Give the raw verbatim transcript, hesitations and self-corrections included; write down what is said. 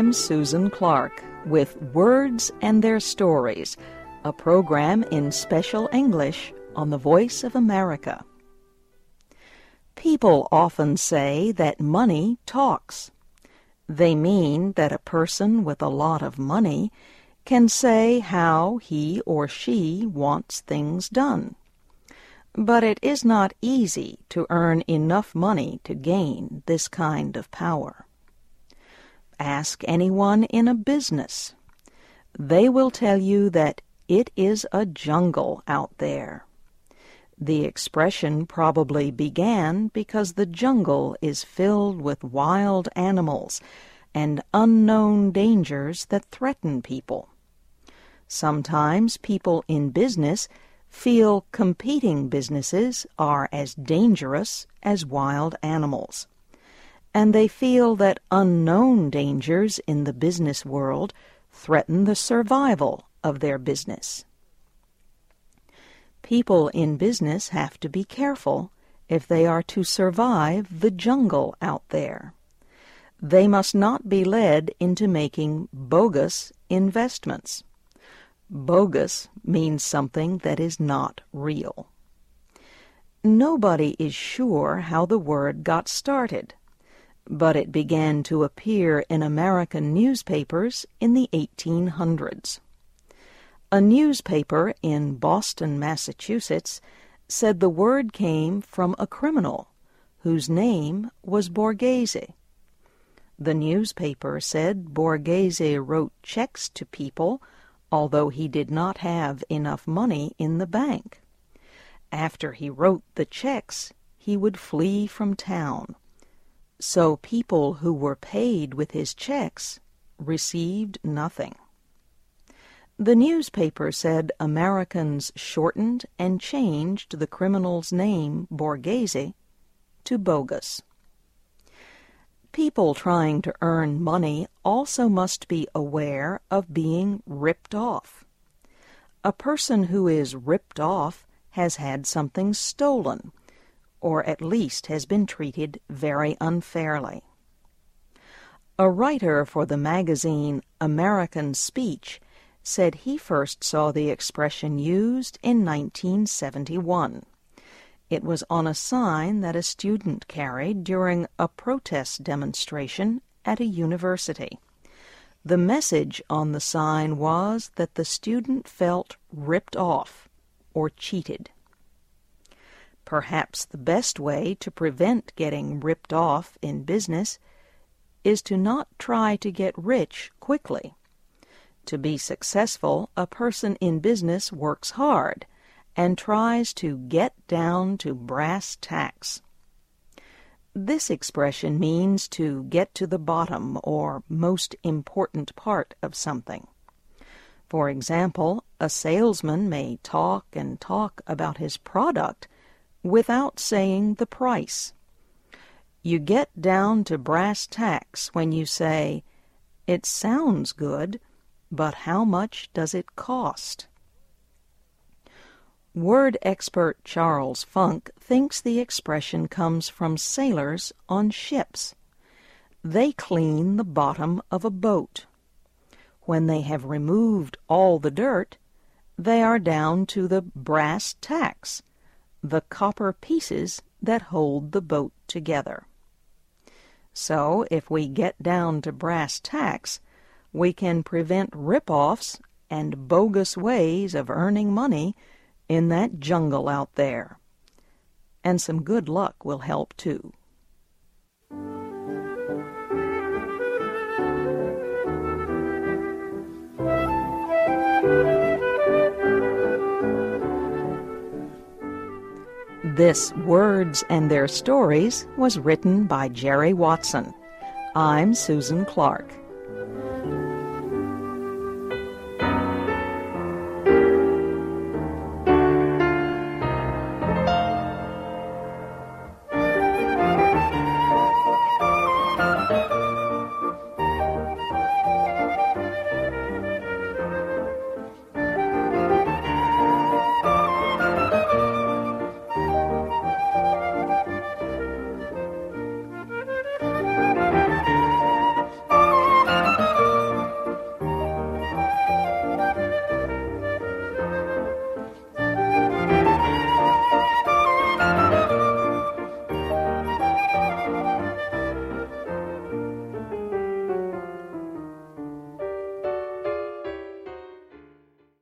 I'm Susan Clark with Words and Their Stories, a program in special English on the Voice of America. People often say that money talks. They mean that a person with a lot of money can say how he or she wants things done. But it is not easy to earn enough money to gain this kind of power. Ask anyone in a business. They will tell you that it is a jungle out there. The expression probably began because the jungle is filled with wild animals and unknown dangers that threaten people. Sometimes people in business feel competing businesses are as dangerous as wild animals, and they feel that unknown dangers in the business world threaten the survival of their business. People in business have to be careful if they are to survive the jungle out there. They must not be led into making bogus investments. Bogus means something that is not real. Nobody is sure how the word got started, but it began to appear in American newspapers in the eighteen hundreds. A newspaper in Boston, Massachusetts, said the word came from a criminal whose name was Borghese. The newspaper said Borghese wrote checks to people, although he did not have enough money in the bank. After he wrote the checks, he would flee from town. So people who were paid with his checks received nothing. The newspaper said Americans shortened and changed the criminal's name, Borghese, to bogus. People trying to earn money also must be aware of being ripped off. A person who is ripped off has had something stolen, or at least has been treated very unfairly. A writer for the magazine American Speech said he first saw the expression used in nineteen seventy-one. It was on a sign that a student carried during a protest demonstration at a university. The message on the sign was that the student felt ripped off or cheated. Perhaps the best way to prevent getting ripped off in business is to not try to get rich quickly. To be successful, a person in business works hard and tries to get down to brass tacks. This expression means to get to the bottom or most important part of something. For example, a salesman may talk and talk about his product without saying the price. You get down to brass tacks when you say, "It sounds good, but how much does it cost?" Word expert Charles Funk thinks the expression comes from sailors on ships. They clean the bottom of a boat. When they have removed all the dirt, they are down to the brass tacks, the copper pieces that hold the boat together. So, if we get down to brass tacks, we can prevent rip-offs and bogus ways of earning money in that jungle out there. And some good luck will help too. This Words and Their Stories was written by Jerry Watson. I'm Susan Clark.